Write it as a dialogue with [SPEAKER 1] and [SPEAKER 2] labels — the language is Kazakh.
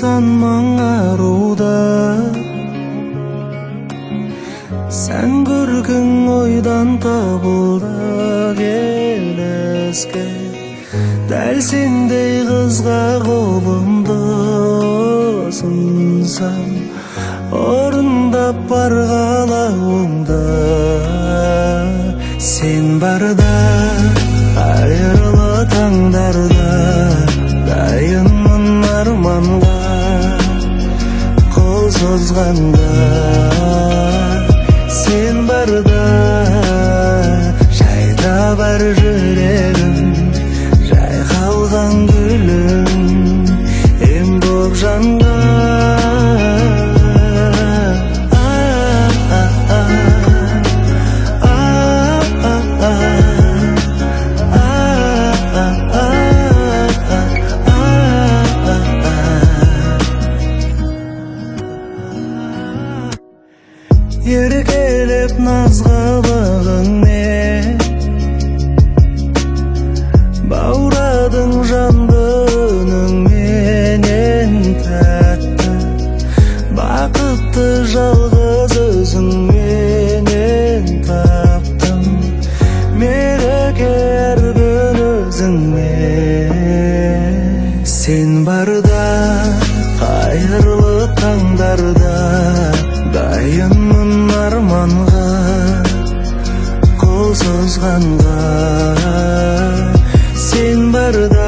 [SPEAKER 1] сан мың аруда, сән көркің ойдан табылды келеске. Дәл сендей қызға қолымды ұсынсам, орындап бар қалауымды. Сен барда айырлы таңдарда, дайынмын арманға қол созғанда. Сен барда жайда бар жүрегім, жайқалған гүлім, ем боп жанға. Еркелеп назғылығыңмен баурадың жанды үніңменен тәтті, бақытты жалғыз өзіңменен таптым. Мереке әр күн өзіңмен. Сен барда қайырлы таңдарда, дайынмын арманға қол созғанға. Сен барда